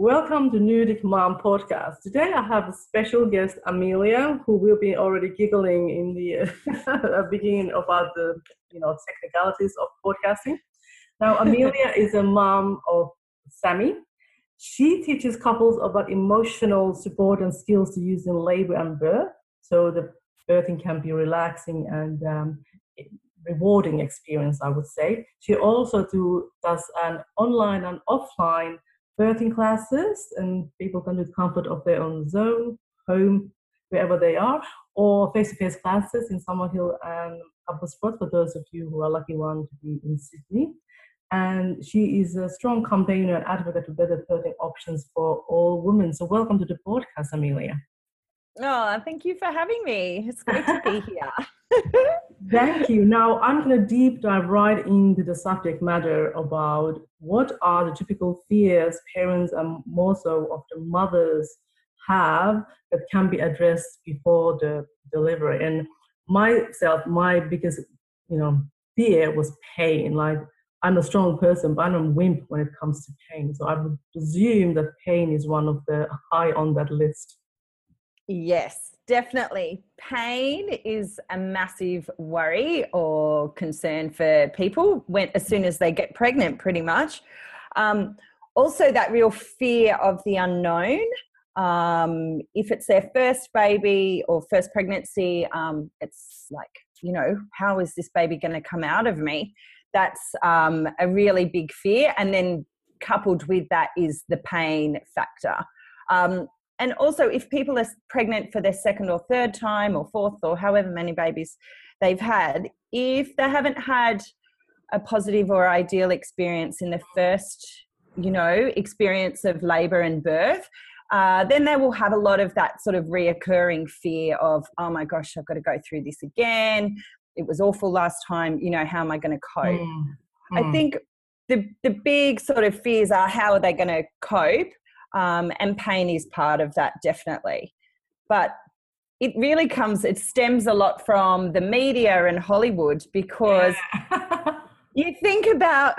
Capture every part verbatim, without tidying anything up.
Welcome to Nordic Mom Podcast. Today I have a special guest, Amelia, who will be already giggling in the uh, beginning about the you know technicalities of podcasting. Now, Amelia is a mom of Sammy. She teaches couples about emotional support and skills to use in labor and birth, so the birthing can be relaxing and um, rewarding experience, I would say. She also do, does an online and offline birthing classes, and people can do the comfort of their own zone, home, wherever they are, or face-to-face classes in Summerhill and Uppersport for those of you who are lucky one to be in Sydney. And she is a strong campaigner and advocate for better birthing options for all women. So welcome to the podcast, Amelia. Oh, thank you for having me. It's great to be here. Thank you. Now, I'm going to deep dive right into the subject matter about what are the typical fears parents and more so of the mothers have that can be addressed before the delivery. And myself, my biggest, you know, fear was pain. Like, I'm a strong person, but I'm a wimp when it comes to pain. So I would presume that pain is one of the high on that list. Yes, definitely. Pain is a massive worry or concern for people when as soon as they get pregnant, pretty much. Um, also, that real fear of the unknown. Um, if it's their first baby or first pregnancy, um, it's like, you know, how is this baby going to come out of me? That's um, a really big fear. And then coupled with that is the pain factor. Um, and also if people are pregnant for their second or third time or fourth or however many babies they've had, if they haven't had a positive or ideal experience in the first, you know, experience of labour and birth, uh, then they will have a lot of that sort of reoccurring fear of, oh my gosh, I've got to go through this again. It was awful last time, you know, how am I going to cope? Mm, mm. I think the the big sort of fears are how are they going to cope, um, and pain is part of that, definitely. But it really comes, it stems a lot from the media and Hollywood because yeah. You think about,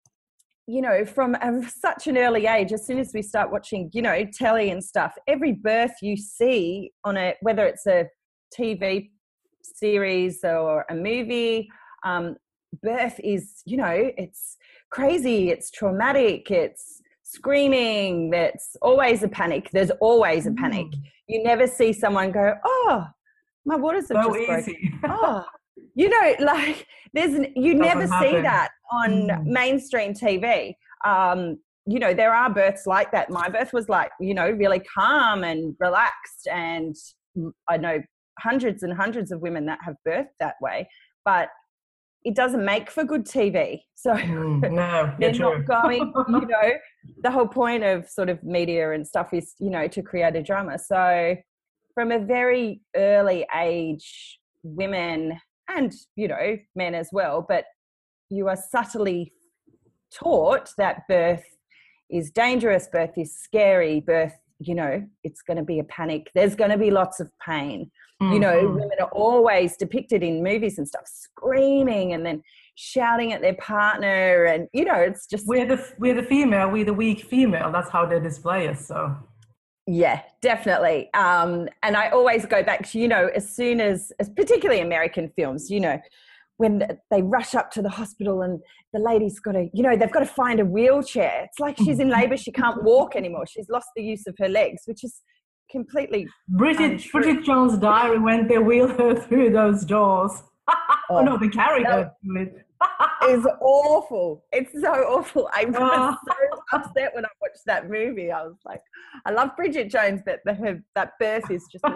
you know, from a, such an early age, as soon as we start watching, you know, telly and stuff, every birth you see on a, whether it's a T V series or a movie, um, birth is, you know, it's crazy, it's traumatic, it's screaming, it's always a panic. There's always a panic. Mm. You never see someone go, oh, my waters have so just easy. broken. Oh, you know, like there's, you Doesn't never happen. see that on mm. mainstream T V. Um, you know, there are births like that. My birth was like, you know, really calm and relaxed, and I know hundreds and hundreds of women that have birthed that way, but it doesn't make for good T V. So mm, no, they're true. not going, you know, the whole point of sort of media and stuff is, you know, to create a drama. So from a very early age, women and, you know, men as well, but you are subtly taught that birth is dangerous, birth is scary, birth, you know, it's going to be a panic. There's going to be lots of pain. Mm-hmm. You know, women are always depicted in movies and stuff, screaming and then shouting at their partner. And, you know, it's just... We're the, we're the female, we're the weak female. That's how they display us, so... Yeah, definitely. Um, and I always go back to, you know, as soon as, as particularly American films, you know, when they rush up to the hospital and the lady's got to, you know, they've got to find a wheelchair. It's like she's in labour, she can't walk anymore. She's lost the use of her legs, which is completely Bridget, Bridget Jones' Diary when they wheel her through those doors. oh, oh no, they carry no, her through it. It's awful. It's so awful. I was oh. so upset when I watched that movie. I was like, I love Bridget Jones, but the, her, that birth is just...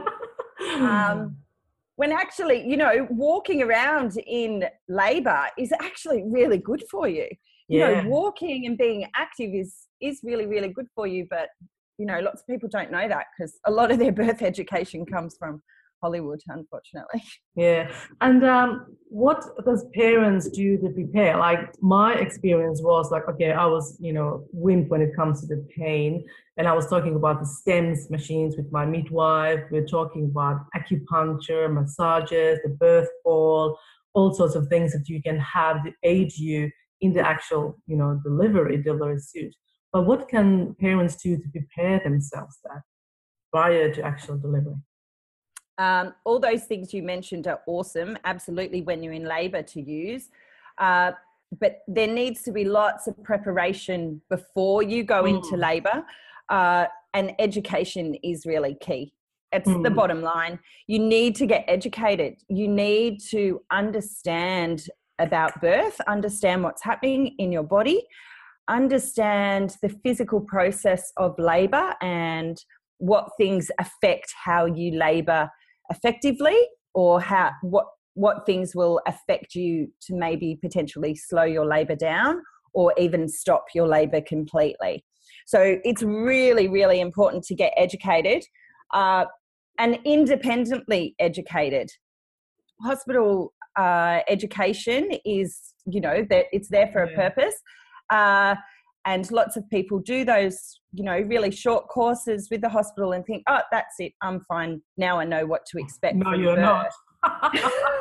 um, when actually, you know, walking around in labour is actually really good for you. You yeah. know, walking and being active is is really, really good for you. But, you know, lots of people don't know that because a lot of their birth education comes from Hollywood, unfortunately. Yeah. And um, what does parents do to prepare? Like my experience was like, okay, I was, you know, wimp when it comes to the pain. And I was talking about the STEMS machines with my midwife. We're talking about acupuncture, massages, the birth ball, all sorts of things that you can have to aid you in the actual, you know, delivery, delivery suit. But what can parents do to prepare themselves that prior to actual delivery? Um, all those things you mentioned are awesome, absolutely, when you're in labour to use. Uh, but there needs to be lots of preparation before you go Mm. into labour, uh, and education is really key. It's Mm. the bottom line. You need to get educated. You need to understand about birth, understand what's happening in your body, understand the physical process of labour and what things affect how you labour effectively, or how what what things will affect you to maybe potentially slow your labour down or even stop your labour completely. So it's really, really important to get educated, uh, and independently educated. Hospital uh, education is, you know, that it's there for a Yeah. purpose. Uh, and lots of people do those, you know, really short courses with the hospital and think, oh, that's it, I'm fine. Now I know what to expect No, from you're birth. not.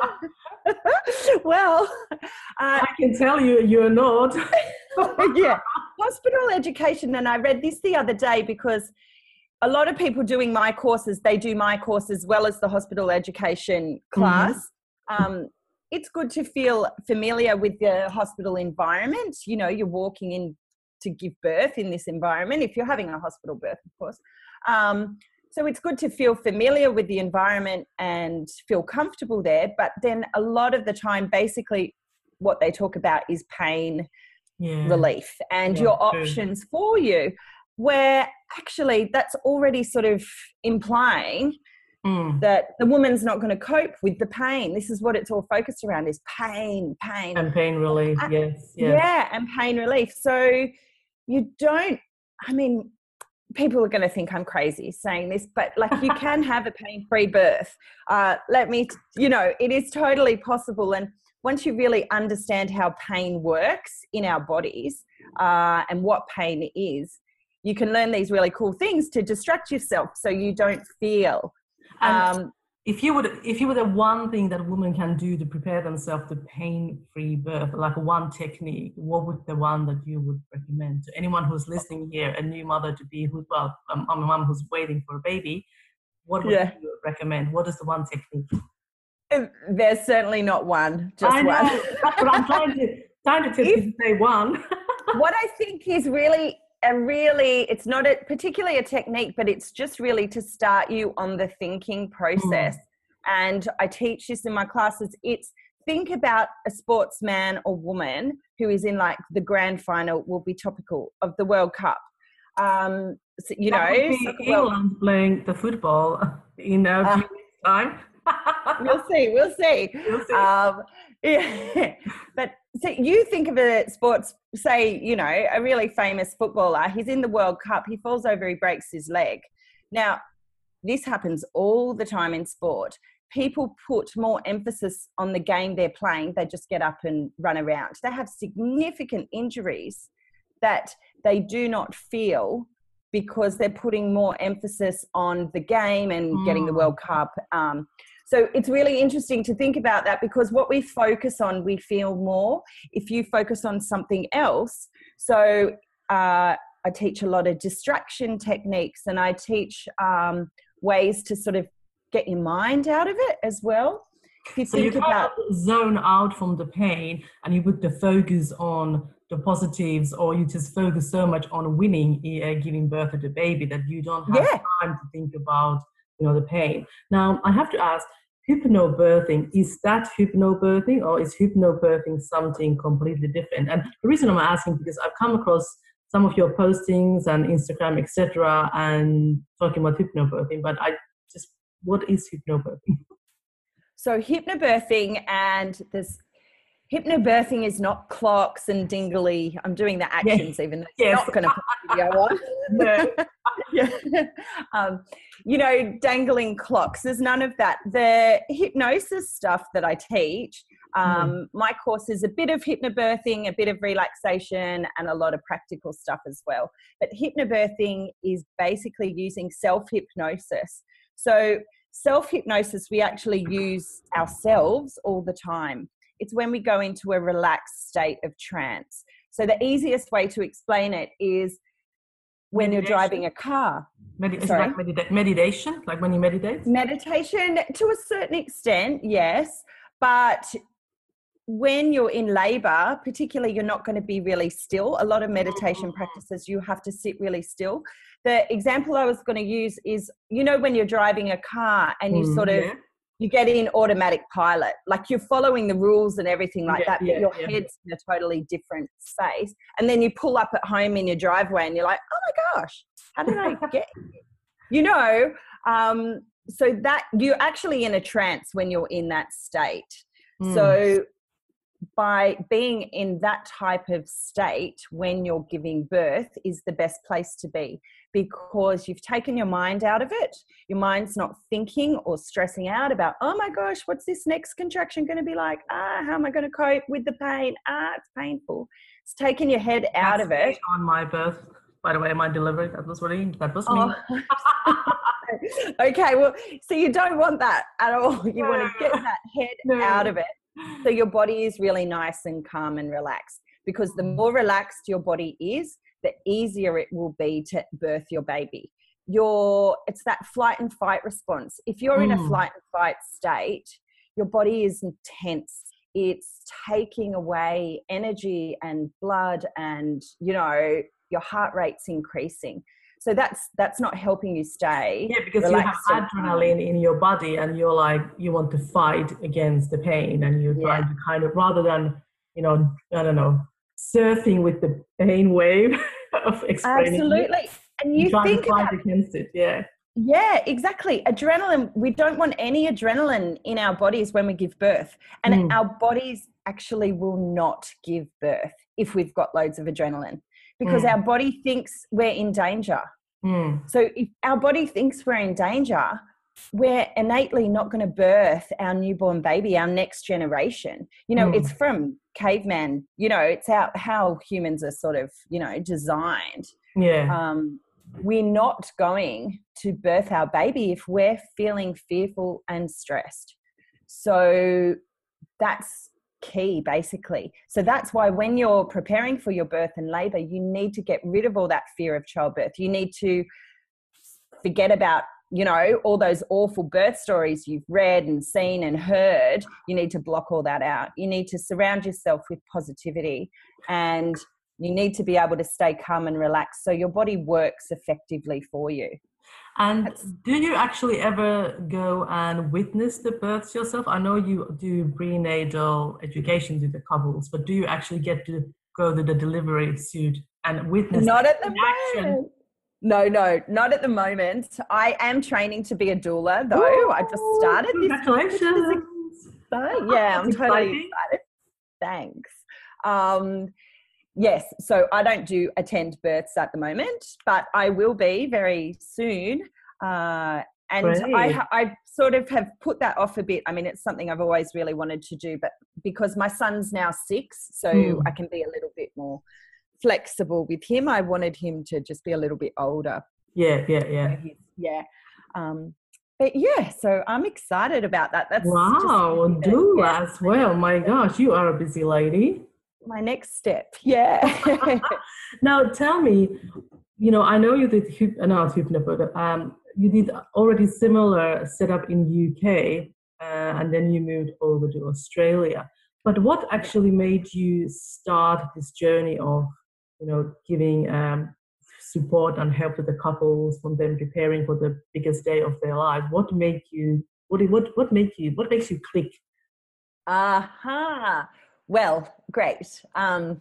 Well, uh, I can tell you, you're not. yeah, hospital education. And I read this the other day because a lot of people doing my courses, they do my course as well as the hospital education class. Mm-hmm. Um, it's good to feel familiar with the hospital environment. You know, you're walking in to give birth in this environment, if you're having a hospital birth, of course. Um, so it's good to feel familiar with the environment and feel comfortable there. But then a lot of the time, basically what they talk about is pain yeah. relief and yeah, your true. options for you, where actually that's already sort of implying mm. that the woman's not going to cope with the pain. This is what it's all focused around, is pain, pain. And pain relief, uh, yes, yes. Yeah, and pain relief. So you don't, I mean, people are going to think I'm crazy saying this, but like you can have a pain-free birth. Uh, let me, you know, it is totally possible. And once you really understand how pain works in our bodies uh, and what pain is, you can learn these really cool things to distract yourself so you don't feel. And um, if you would, if you were the one thing that a woman can do to prepare themselves to pain-free birth, like one technique, what would the one that you would recommend to anyone who's listening here, a new mother to be, who, well, um, a mom who's waiting for a baby? What would yeah. you recommend? What is the one technique? There's certainly not one, just I know. one. That's what I'm trying to trying to tell you to say one. What I think is really a really, it's not a, particularly a technique, but it's just really to start you on the thinking process. Mm. And I teach this in my classes. It's think about a sportsman or woman who is in like the grand final, will be topical, of the World Cup. Um, so, you that know, would be England playing the football in a few uh, weeks' time. We'll see. We'll see. We'll see. Um, yeah. But so you think of a sports, say, you know, a really famous footballer. He's in the World Cup. He falls over. He breaks his leg. Now, this happens all the time in sport. People put more emphasis on the game they're playing. They just get up and run around. They have significant injuries that they do not feel because they're putting more emphasis on the game and mm. getting the World Cup. Um, so it's really interesting to think about that, because what we focus on, we feel more. If you focus on something else, so uh, I teach a lot of distraction techniques, and I teach um, ways to sort of get your mind out of it as well. If you so think you kind about of zone out from the pain and you put the focus on the positives, or you just focus so much on winning, uh, giving birth to the baby, that you don't have yeah. time to think about, you know, the pain. Now, I have to ask, hypnobirthing, is that hypnobirthing, or is hypnobirthing something completely different? And the reason I'm asking, because I've come across some of your postings and Instagram, et cetera, and talking about hypnobirthing, but I just, what is hypnobirthing? So hypnobirthing, and this hypnobirthing is not clocks and dingly. I'm doing the actions, yes. even though it's yes. not going to put video on. No. yeah. um, you know, dangling clocks. There's none of that. The hypnosis stuff that I teach, um, mm. my course is a bit of hypnobirthing, a bit of relaxation, and a lot of practical stuff as well. But hypnobirthing is basically using self-hypnosis. So self-hypnosis, we actually use ourselves all the time. It's when we go into a relaxed state of trance. So the easiest way to explain it is when you're Meditation? driving a car. Medi- is it Sorry? like medita- meditation, like when you meditate? Meditation, to a certain extent, yes. But when you're in labor, particularly, you're not going to be really still. A lot of meditation practices, you have to sit really still. The example I was going to use is, you know, when you're driving a car and you Mm, sort of, yeah. you get in automatic pilot, like you're following the rules and everything like Yeah, that, but yeah, your yeah. head's in a totally different space. And then you pull up at home in your driveway and you're like, oh my gosh, how did I get here? You know, um, so that you're actually in a trance when you're in that state. Mm. So by being in that type of state when you're giving birth is the best place to be, because you've taken your mind out of it. Your mind's not thinking or stressing out about, oh my gosh, what's this next contraction going to be like? Ah, how am I going to cope with the pain? Ah, it's painful. It's taking your head out That's of it. me on my birth, by the way, my delivery. That was really, that was Oh. me. Okay, well, so you don't want that at all. You want to get that head No. out of it. So your body is really nice and calm and relaxed, because the more relaxed your body is, the easier it will be to birth your baby. Your, it's that flight and fight response. If you're mm. in a flight and fight state, your body is intense. It's taking away energy and blood, and, you know, your heart rate's increasing. So that's that's not helping you stay. Yeah, because you have adrenaline in your body and you're like, you want to fight against the pain, and you're yeah. trying to kind of, rather than, you know, I don't know, surfing with the pain wave of explaining. Absolutely. It, and you try think to fight about, against it, yeah. Yeah, exactly. Adrenaline, we don't want any adrenaline in our bodies when we give birth. And mm. our bodies actually will not give birth if we've got loads of adrenaline, because mm. our body thinks we're in danger. Mm. So if our body thinks we're in danger, we're innately not going to birth our newborn baby, our next generation. You know, mm. it's from caveman, you know, it's how, how humans are sort of, you know, designed. Yeah. Um, we're not going to birth our baby if we're feeling fearful and stressed. So that's key, basically. So that's why when you're preparing for your birth and labor, you need to get rid of all that fear of childbirth. You need to forget about, you know, all those awful birth stories you've read and seen and heard. You need to block all that out. You need to surround yourself with positivity, and you need to be able to stay calm and relaxed so your body works effectively for you. And That's, do you actually ever go and witness the births yourself? I know you do prenatal education to the couples, but do you actually get to go to the delivery suite and witness not at the action? moment. No, no, not at the moment. I am training to be a doula, though. Ooh, I just started. Congratulations. This, yeah, I'm totally excited. Thanks. Um, Yes, so I don't do attend births at the moment, but I will be very soon. Uh, and I, I sort of have put that off a bit. I mean, it's something I've always really wanted to do, but because my son's now six, so mm. I can be a little bit more flexible with him. I wanted him to just be a little bit older. Yeah, yeah, yeah. So yeah. Um, but yeah, so I'm excited about that. That's wow, doula yeah. as well. My gosh, you are a busy lady. My next step, yeah. Now tell me, you know, I know you did uh, not hypnobirthing, um, you did already similar setup in U K, uh, and then you moved over to Australia. But what actually made you start this journey of, you know, giving um, support and help to the couples from them preparing for the biggest day of their lives? What made you? What what what make you? What makes you click? Aha. Uh-huh. Well, great. Um,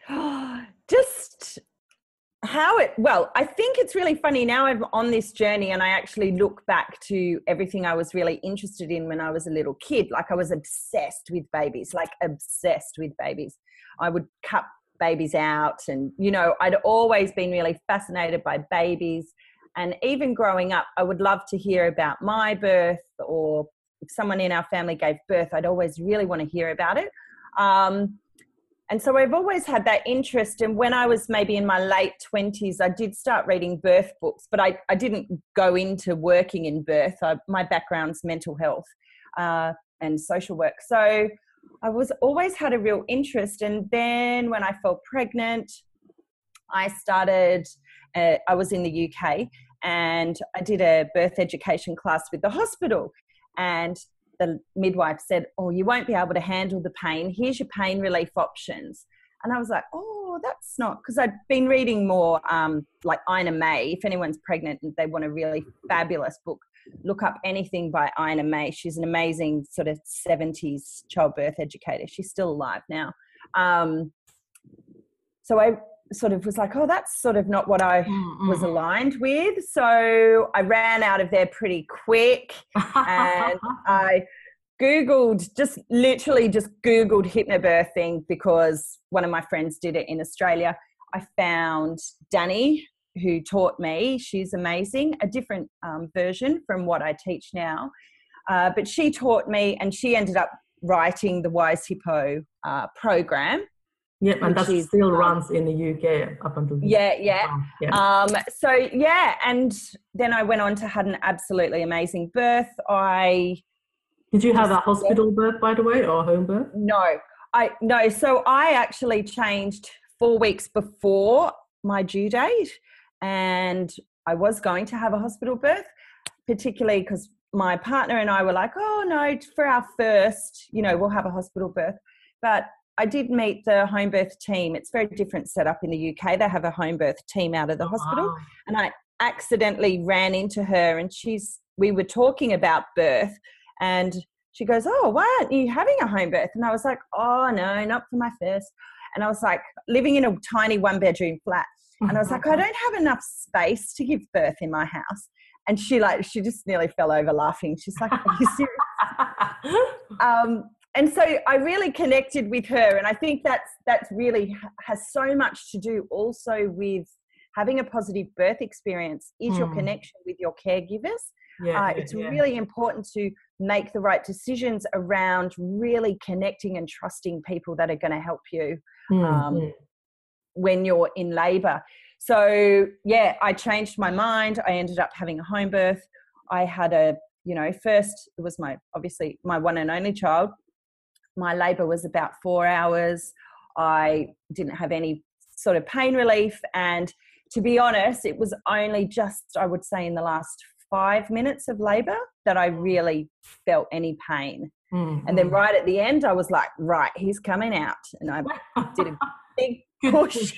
just how it, well, I think it's really funny now I'm on this journey and I actually look back to everything I was really interested in when I was a little kid. Like I was obsessed with babies, like obsessed with babies. I would cut babies out and, you know, I'd always been really fascinated by babies. And even growing up, I would love to hear about my birth, or if someone in our family gave birth, I'd always really want to hear about it. Um, and so I've always had that interest. And when I was maybe in my late twenties, I did start reading birth books, but I, I didn't go into working in birth. I, my background's mental health uh, and social work. So I was always had a real interest. And then when I fell pregnant, I started uh, I was in the U K, and I did a birth education class with the hospital, and the midwife said, oh, you won't be able to handle the pain. Here's your pain relief options. And I was like, oh, that's not, because I'd been reading more um, like Ina May. If anyone's pregnant and they want a really fabulous book, look up anything by Ina May. She's an amazing sort of seventies childbirth educator. She's still alive now. Um, so I sort of was like, oh, that's sort of not what I mm-hmm. was aligned with. So I ran out of there pretty quick, and I Googled, just literally just Googled hypnobirthing because one of my friends did it in Australia. I found Danny, who taught me. She's amazing, a different um, version from what I teach now. Uh, but she taught me, and she ended up writing the Wise Hippo uh, program. Yeah, and that is, still um, runs in the U K up until yeah, yeah. yeah. Um, so yeah, and then I went on to had an absolutely amazing birth. I did you have a hospital birth, by the way, or home birth? No, I no. So I actually changed four weeks before my due date, and I was going to have a hospital birth, particularly because my partner and I were like, oh no, for our first, you know, we'll have a hospital birth, but I did meet the home birth team. It's very different setup in the U K. They have a home birth team out of the hospital. Wow. And I accidentally ran into her, and she's, we were talking about birth, and she goes, oh, why aren't you having a home birth? And I was like, oh no, not for my first. And I was like living in a tiny one bedroom flat. And I was like, I don't have enough space to give birth in my house. And she like, she just nearly fell over laughing. She's like, are you serious? um, And so I really connected with her, and I think that's that's really has so much to do also with having a positive birth experience is mm. your connection with your caregivers. Yeah, uh, yeah, it's yeah. really important to make the right decisions around really connecting and trusting people that are going to help you mm, um, mm. when you're in labour. So yeah, I changed my mind. I ended up having a home birth. I had a, you know, first it was my obviously my one and only child. My labour was about four hours. I didn't have any sort of pain relief. And to be honest, it was only just, I would say, in the last five minutes of labour that I really felt any pain. Mm-hmm. And then right at the end, I was like, right, he's coming out. And I did a big push.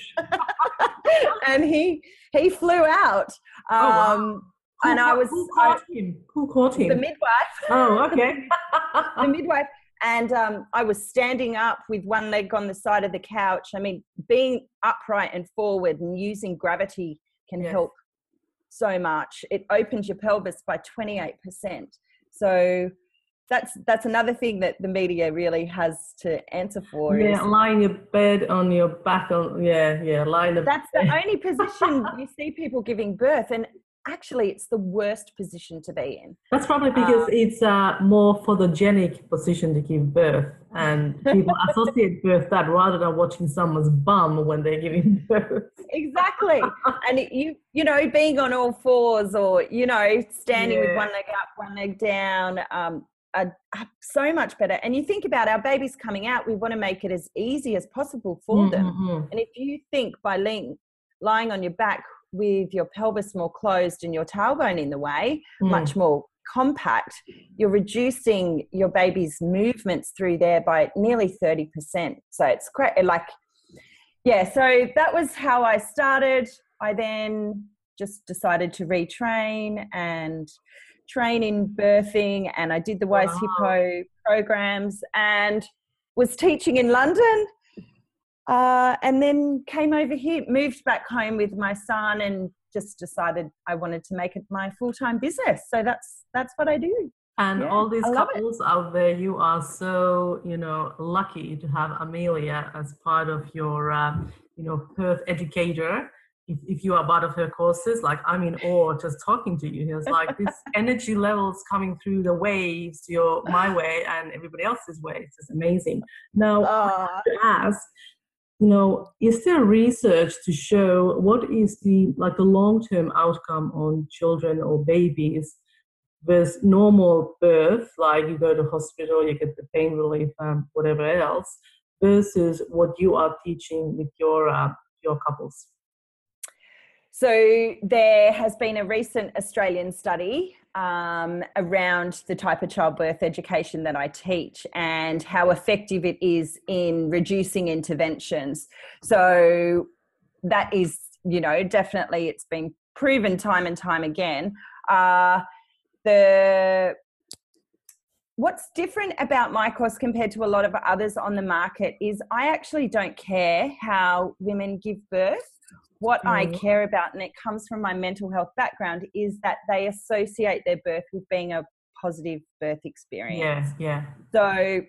And he he flew out. Um, oh, wow. Who, and I was... Who caught I, him? Who caught him? The midwife. Oh, okay. The midwife. And um, I was standing up with one leg on the side of the couch. I mean, being upright and forward and using gravity can yes. help so much. It opens your pelvis by twenty-eight percent. So that's that's another thing that the media really has to answer for. Yeah, is, lying your bed on your back. On yeah, yeah, lying. The that's the only position you see people giving birth, and actually it's the worst position to be in. That's probably because um, it's a more photogenic position to give birth, and people associate birth that rather than watching someone's bum when they're giving birth. Exactly. And it, you you know, being on all fours, or you know, standing yeah. with one leg up, one leg down, um are, are so much better. And you think about our babies coming out, we want to make it as easy as possible for mm-hmm. them. And if you think by lying lying on your back with your pelvis more closed and your tailbone in the way, mm. much more compact, you're reducing your baby's movements through there by nearly thirty percent. So it's great. Like, yeah, so that was how I started. I then just decided to retrain and train in birthing, and I did the Wise wow. Hippo programs and was teaching in London. Uh, and then came over here, moved back home with my son, and just decided I wanted to make it my full-time business. So that's that's what I do. And yeah, all these couples out there, you are so, you know, lucky to have Amelia as part of your, uh, you know, birth educator. If, if you are part of her courses, like I'm in awe just talking to you. It's like this energy levels coming through the waves, your my way and everybody else's way. It's just amazing. Now, uh, I have to ask, you know, is there research to show what is the like the long-term outcome on children or babies with normal birth, like you go to hospital, you get the pain relief and whatever else, versus what you are teaching with your uh, your couples? So there has been a recent Australian study um, around the type of childbirth education that I teach and how effective it is in reducing interventions. So that is, you know, definitely it's been proven time and time again. Uh, the What's different about my course compared to a lot of others on the market is I actually don't care how women give birth. What mm. I care about, and it comes from my mental health background, is that they associate their birth with being a positive birth experience. Yeah, yeah. So,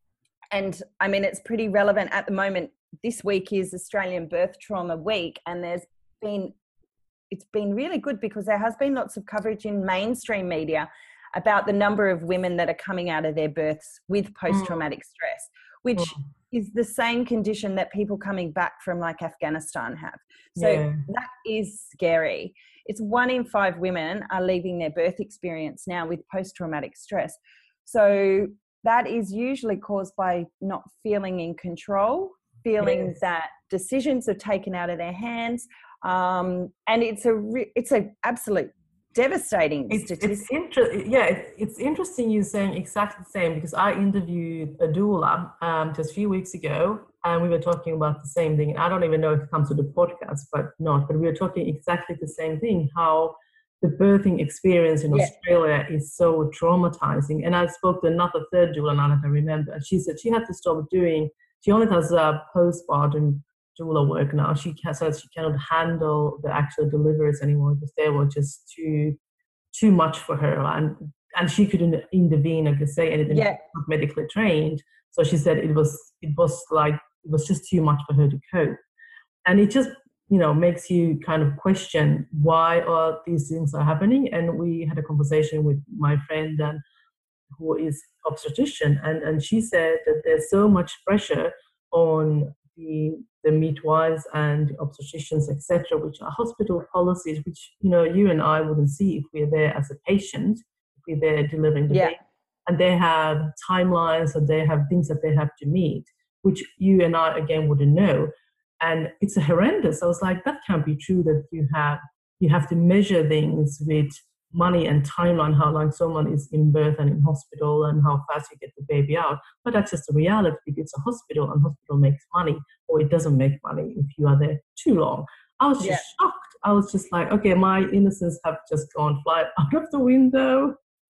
and I mean, it's pretty relevant at the moment. This week is Australian Birth Trauma Week, and there's been, it's been really good because there has been lots of coverage in mainstream media about the number of women that are coming out of their births with post-traumatic mm. stress, which mm. is the same condition that people coming back from like Afghanistan have. So yeah. that is scary. It's one in five women are leaving their birth experience now with post-traumatic stress. So that is usually caused by not feeling in control, feeling yes. that decisions are taken out of their hands. Um, and it's a, re- it's a absolute devastating it's, statistic. It's inter- yeah, it's, it's interesting you saying exactly the same, because I interviewed a doula um, just a few weeks ago, and we were talking about the same thing. I don't even know if it comes to the podcast, but not. But we were talking exactly the same thing, how the birthing experience in yeah. Australia is so traumatizing. And I spoke to another third doula now that I remember, and she said she had to stop doing, she only does uh, postpartum doula work now. She says she cannot handle the actual deliveries anymore because they were just too too much for her, and and she couldn't intervene or say anything. Yeah. Not medically trained, so she said it was it was like it was just too much for her to cope, and it just you know makes you kind of question why are these things are happening. And we had a conversation with my friend and who is obstetrician, and and she said that there's so much pressure on the the midwives and obstetricians, et cetera, which are hospital policies, which, you know, you and I wouldn't see if we're there as a patient, if we're there delivering the yeah. baby. And they have timelines, and they have things that they have to meet, which you and I, again, wouldn't know. And it's a horrendous. I was like, that can't be true, that you have you have to measure things with money and timeline, how long someone is in birth and in hospital and how fast you get the baby out. But that's just the reality. It's a hospital, and hospital makes money, or it doesn't make money if you are there too long. I was just yeah. shocked. I was just like, okay, my innocence have just gone fly out of the window.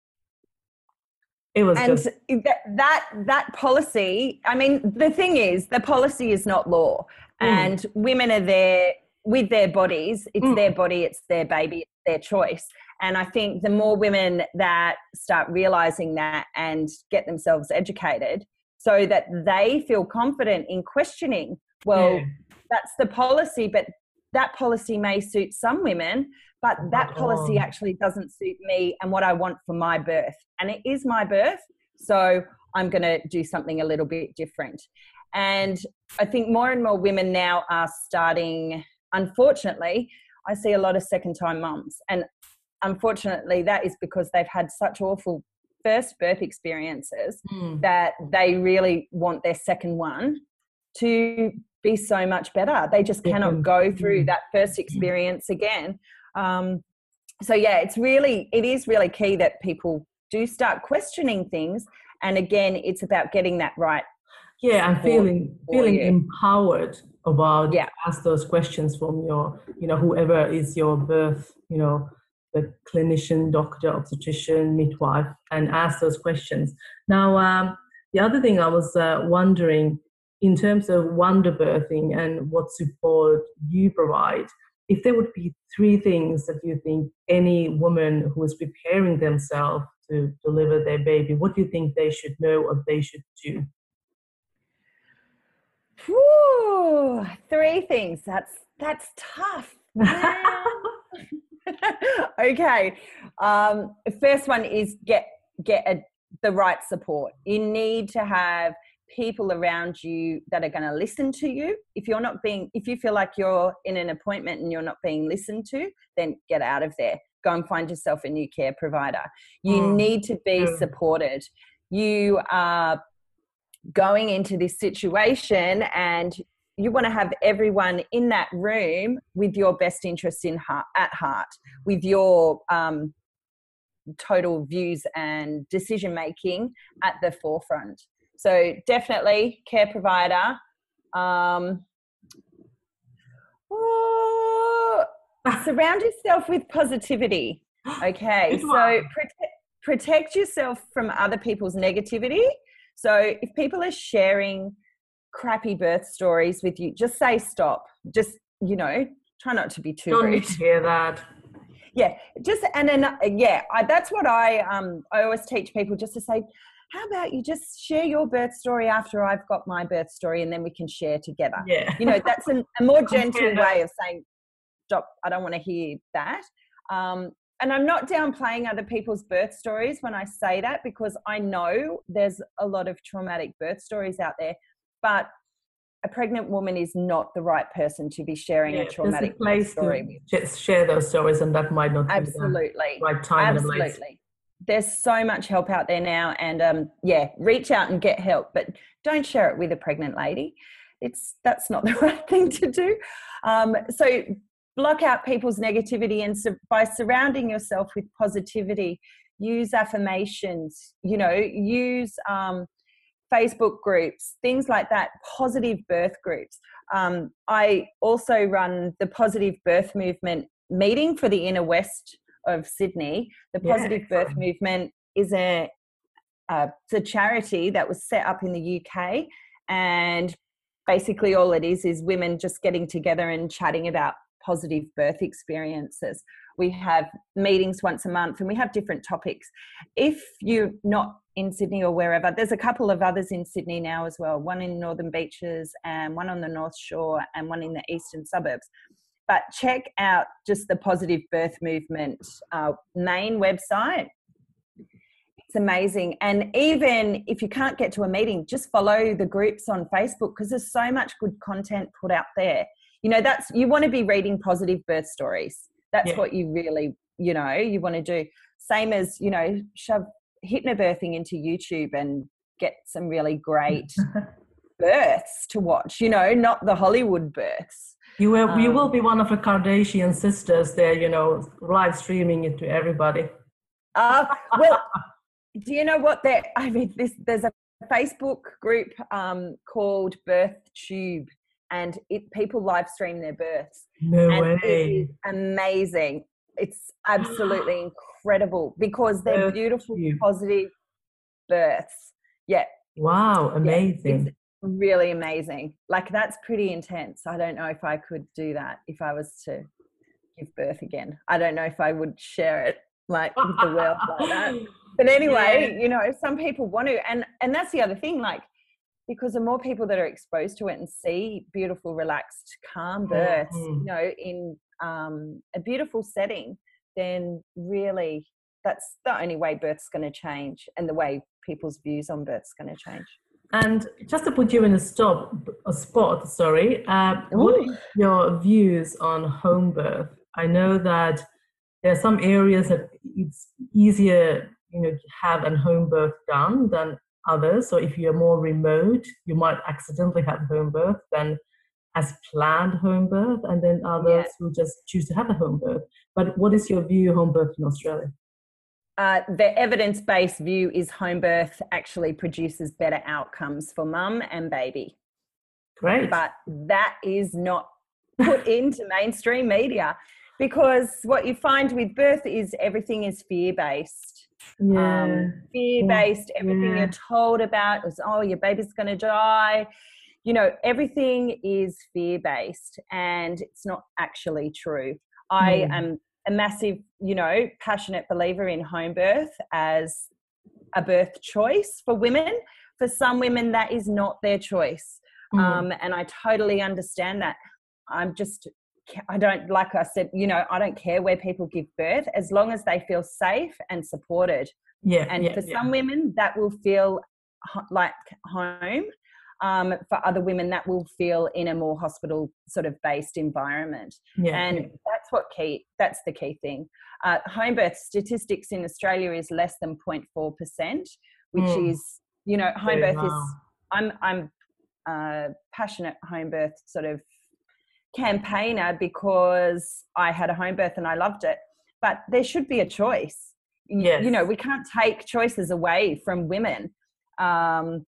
It was and just... that, that that policy, I mean, the thing is, the policy is not law, mm. and women are there with their bodies. It's mm. their body, it's their baby, it's their choice. And I think the more women that start realizing that and get themselves educated so that they feel confident in questioning, well, yeah. that's the policy, but that policy may suit some women, but that oh. policy actually doesn't suit me and what I want for my birth. And it is my birth, so I'm going to do something a little bit different. And I think more and more women now are starting, unfortunately, I see a lot of second-time mums. And unfortunately, that is because they've had such awful first birth experiences mm. that they really want their second one to be so much better. They just cannot go through that first experience again. Um, so yeah, it's really, it is really key that people do start questioning things. And again, it's about getting that right. Yeah, and feeling feeling you. empowered about yeah. ask those questions from your, you know, whoever is your birth, you know, the clinician, doctor, obstetrician, midwife, and ask those questions. Now, um, the other thing I was uh, wondering, in terms of wonder birthing and what support you provide, if there would be three things that you think any woman who is preparing themselves to deliver their baby, what do you think they should know or they should do? Whew, three things. That's that's tough. Okay. Um, the first one is get get a, the right support. You need to have people around you that are going to listen to you. If you're not being, if you feel like you're in an appointment and you're not being listened to, then get out of there. Go and find yourself a new care provider. You mm. need to be mm. supported. You are going into this situation and you want to have everyone in that room with your best interests in heart, at heart, with your um, total views and decision making at the forefront. So definitely care provider. Um, oh, surround yourself with positivity. Okay, so protect, protect yourself from other people's negativity. So if people are sharing crappy birth stories with you, just say stop. Just, you know, try not to be too Don't rude. need to hear that. Yeah, just and then yeah, I, that's what I um I always teach people, just to say, how about you just share your birth story after I've got my birth story, and then we can share together. Yeah, you know, that's an, a more gentle way of saying stop. I don't want to hear that. Um, and I'm not downplaying other people's birth stories when I say that, because I know there's a lot of traumatic birth stories out there, but a pregnant woman is not the right person to be sharing yeah, a traumatic there's a place story to with. just share those stories, and that might not Absolutely. be the right time. Absolutely. There's so much help out there now, and um, yeah, reach out and get help, but don't share it with a pregnant lady. It's that's not the right thing to do. Um, so block out people's negativity, and so by surrounding yourself with positivity, use affirmations. You know, use um, Facebook groups, things like that, positive birth groups. Um, I also run the Positive Birth Movement meeting for the Inner West of Sydney. The Positive yeah, Birth Movement is a, uh, it's a charity that was set up in the U K, and basically all it is is women just getting together and chatting about positive birth experiences. We have meetings once a month, and we have different topics. If you're not in Sydney or wherever, there's a couple of others in Sydney now as well, one in Northern Beaches and one on the North Shore and one in the eastern suburbs. But check out just the Positive Birth Movement uh, main website. It's amazing. And even if you can't get to a meeting, just follow the groups on Facebook, because there's so much good content put out there. You know, that's, you want to be reading positive birth stories. That's yeah. what you really, you know, you want to do. Same as, you know, shove hypnobirthing into YouTube and get some really great births to watch, you know, not the Hollywood births. You will, um, you will be one of the Kardashian sisters there, you know, live streaming it to everybody. Uh, well, do you know what? There, I mean, this, there's a Facebook group um, called BirthTube, and it, people live stream their births. No and way. It is amazing. It's absolutely incredible, because they're Birth beautiful, tube. positive births. Yeah. Wow, amazing. Yeah, it's really amazing. Like, that's pretty intense. I don't know if I could do that if I was to give birth again. I don't know if I would share it like with the world like that. But anyway, yeah. you know, some people want to, and and that's the other thing, like, because the more people that are exposed to it and see beautiful, relaxed, calm births, mm-hmm. you know, in um, a beautiful setting, then really that's the only way birth's going to change, and the way people's views on birth's going to change. And just to put you in a stop, a spot, sorry, uh, what are your views on home birth? I know that there are some areas that it's easier, you know, to have a home birth done than others. So if you're more remote, you might accidentally have home birth than as planned home birth, and then others yeah. who just choose to have a home birth. But what is your view of home birth in Australia? Uh, the evidence-based view is home birth actually produces better outcomes for mum and baby. Great. But that is not put into mainstream media, because what you find with birth is everything is fear-based. Yeah. Um, fear-based, everything yeah. you're told about is, oh, your baby's going to die. You know, everything is fear-based, and it's not actually true. I mm. am a massive, you know, passionate believer in home birth as a birth choice for women. For some women, that is not their choice. Mm. Um, and I totally understand that. I'm just, I don't, like I said, you know, I don't care where people give birth, as long as they feel safe and supported. Yeah. And yeah, for yeah. some women, that will feel like home. Um, for other women, that will feel in a more hospital sort of based environment. Yeah, and yeah. that's what key, that's the key thing. Uh, home birth statistics in Australia is less than zero point four percent, which mm. is, you know, home Very birth wow. is, I'm, I'm a passionate home birth sort of campaigner because I had a home birth and I loved it. But there should be a choice. Yes. You know, we can't take choices away from women. Um,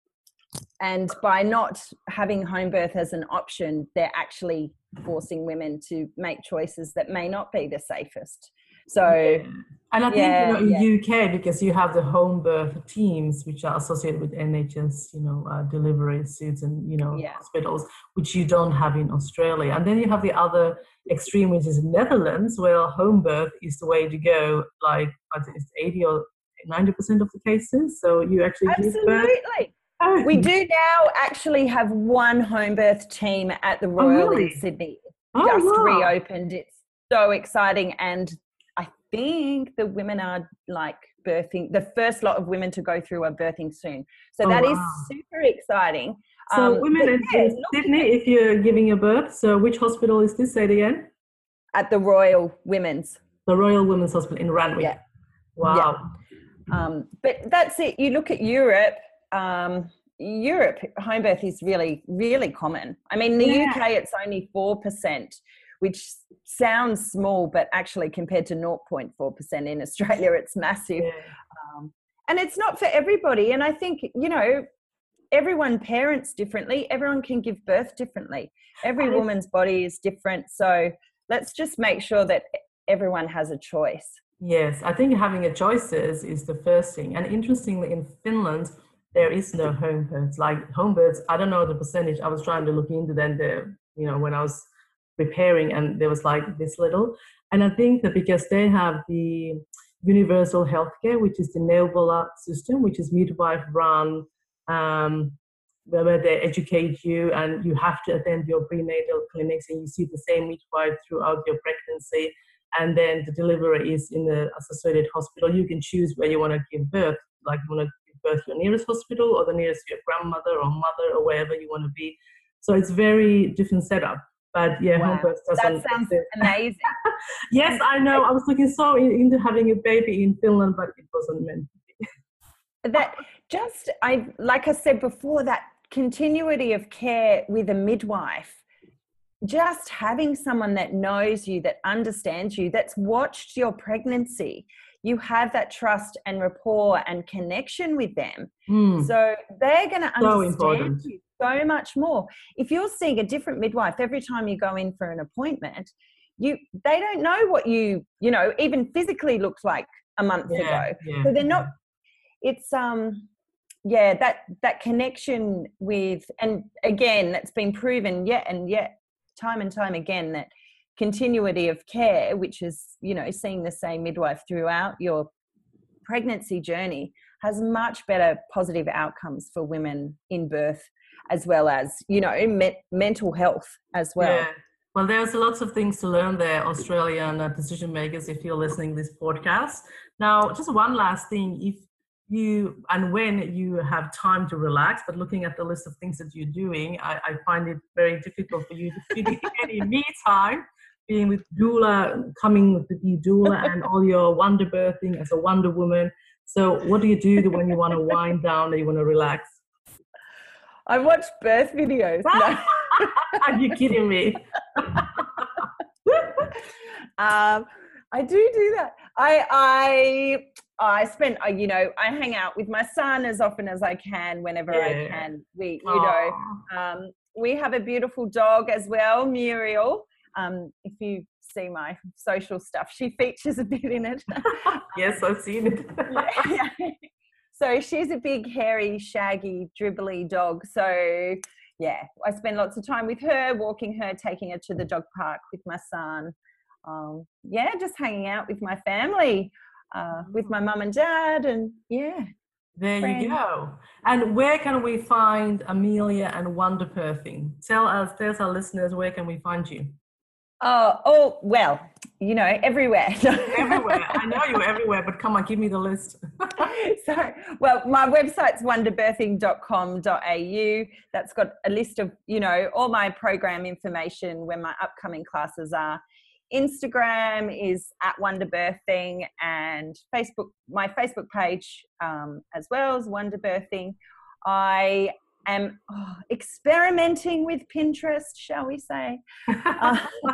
and by not having home birth as an option, they're actually forcing women to make choices that may not be the safest. So, yeah. And I think, yeah, you know, in yeah. U K, because you have the home birth teams, which are associated with N H S, you know, uh, delivery suits and, you know, Yeah. hospitals, which you don't have in Australia. And then you have the other extreme, which is Netherlands, where home birth is the way to go, like, I think it's eighty or ninety percent of the cases. So you actually give birth. Absolutely. We do now actually have one home birth team at the Royal oh, really? in Sydney. Oh, Just wow. reopened. It's so exciting. And I think the women are like birthing, the first lot of women to go through are birthing soon. So Oh, that wow. is super exciting. So Um, women but in, yeah, in Sydney, if you're giving a birth, so which hospital is this? Say it again. at the Royal Women's. The Royal Women's Hospital in Randwick. Yeah. Wow. Yeah. Um, but that's it. You look at Europe, um, Europe, home birth is really, really common. I mean, in the Yeah. U K, it's only four percent, which sounds small, but actually compared to zero point four percent in Australia, it's massive. Yeah. Um, and it's not for everybody. And I think, you know, everyone parents differently. Everyone can give birth differently. Every And it's- woman's body is different. So let's just make sure that everyone has a choice. Yes, I think having a choices is the first thing. And interestingly, in Finland, there is no home births. Like home births, I don't know the percentage. I was trying to look into then the, you know, when I was preparing, and there was like this little. And I think that because they have the universal healthcare, which is the Neuvola system, which is midwife run, um, where they educate you and you have to attend your prenatal clinics and you see the same midwife throughout your pregnancy. And then the delivery is in the associated hospital. You can choose where you want to give birth, like you want to give birth to your nearest hospital or the nearest to your grandmother or mother or wherever you want to be. So it's very different setup. But yeah, Wow. home birth doesn't. That sounds amazing. Yes, I know. I was looking so in, into having a baby in Finland, but it wasn't meant to be. That just, I like I said before, that continuity of care with a midwife, just having someone that knows you, that understands you, that's watched your pregnancy, you have that trust and rapport and connection with them. Mm. So they're going to So understand important. you so much more. If you're seeing a different midwife every time you go in for an appointment, you they don't know what you, you know, even physically looked like a month Yeah, ago. yeah, so they're not, yeah. it's, um, yeah, that, that connection with, and again, that's been proven yet and yet time and time again, that continuity of care, which is, you know, seeing the same midwife throughout your pregnancy journey, has much better positive outcomes for women in birth, as well as, you know, me- mental health as well. Yeah. Well, there's lots of things to learn there, Australian uh, decision makers, if you're listening to this podcast. Now, just one last thing. If you and when you have time to relax, but looking at the list of things that you're doing, I, I find it very difficult for you to fit in any me time, being with doula, coming to be doula, and all your wonder birthing as a Wonder Woman. So what do you do when you want to wind down and you want to relax? I watch birth videos. No. Are you kidding me? um, I do do that. I I I spend, you know, I hang out with my son as often as I can, whenever Yeah. I can. We, you Aww. know, um, we have a beautiful dog as well, Muriel. Um, if you see my social stuff, she features a bit in it. Yes, I've seen it. Yeah. So she's a big, hairy, shaggy, dribbly dog. So yeah, I spend lots of time with her, walking her, taking her to the dog park with my son. Um, yeah, just hanging out with my family, uh, with my mum and dad, and yeah. There friends. you go. And where can we find Amelia and Wonder Birthing? Tell us, tell our listeners, where can we find you? Oh, oh, well, you know, everywhere. Everywhere. I know you're everywhere, but come on, give me the list. So, well, my website's wonder birthing dot com dot a u. That's got a list of, you know, all my program information, where my upcoming classes are. Instagram is at Wonder Birthing, and Facebook, my Facebook page um, as well as Wonder Birthing. I am oh, experimenting with Pinterest, shall we say. Uh,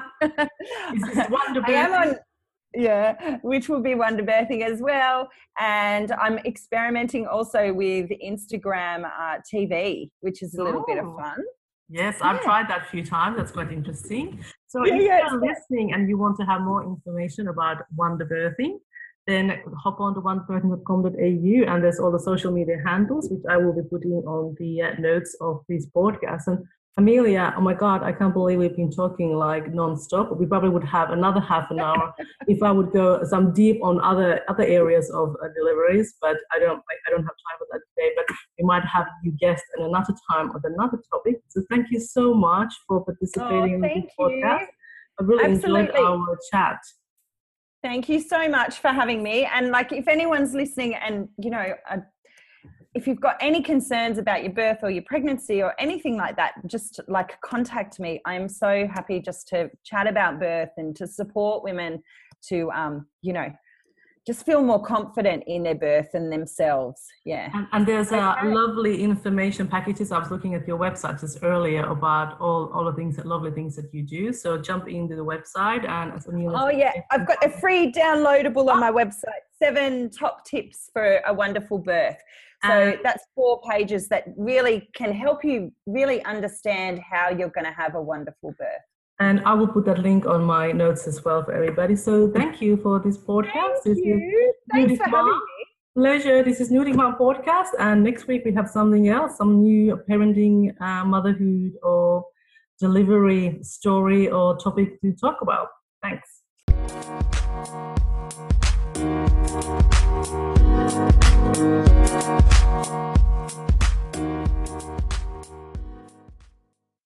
I am on, yeah, which will be wonder birthing as well. And I'm experimenting also with Instagram uh, T V, which is a little oh. bit of fun. Yes, I've yeah. tried that a few times. That's quite interesting. So yeah, if yeah, you're listening and you want to have more information about wonder birthing, then hop on to wonder birthing dot com dot a u, and there's all the social media handles, which I will be putting on the uh, notes of this podcast. And Amelia, oh my God, I can't believe we've been talking like non-stop. We probably would have another half an hour if I would go some deep on other other areas of uh, deliveries, but I don't like, I don't have time for that today. But we might have you guest in another time on another topic. So thank you so much for participating oh, in this podcast. I really Absolutely. enjoyed our chat. Thank you so much for having me. And like, if anyone's listening and, you know, uh, if you've got any concerns about your birth or your pregnancy or anything like that, just like contact me. I'm so happy just to chat about birth and to support women to, um, you know, just feel more confident in their birth and themselves. Yeah. And, and there's a okay. lovely information packages. I was looking at your website just earlier about all, all the things, lovely things that you do. So jump into the website and as Amelia oh yeah, I've got a free downloadable on my website, seven top tips for a wonderful birth. So and that's four pages that really can help you really understand how you're going to have a wonderful birth. And I will put that link on my notes as well for everybody. So thank you for this podcast. Thank this you. Thanks for having me. Pleasure. This is Nudie Mom Podcast. And next week we have something else, some new parenting, uh, motherhood or delivery story or topic to talk about. Thanks. Thank you.